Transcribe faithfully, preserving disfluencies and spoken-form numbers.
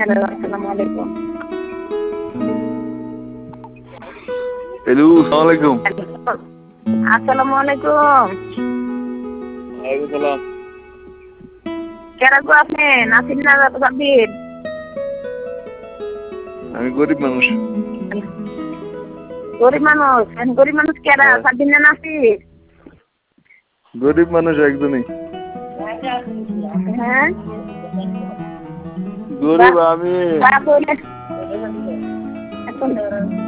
আসসালামু আলাইকুম। হ্যালো, আসসালামু আলাইকুম। আসসালামু আলাইকুম। ওয়ালাইকুম সালাম। কেরা গো আপনি? নাসির না সাব্বির? আমি গরিব মানুষ। গরিব মানুষ? গরিব মানুষ কেরা? সাব্বির না নাসির? গরিব মানুষ একজনই। হ্যাঁ গরিব আমি। এখন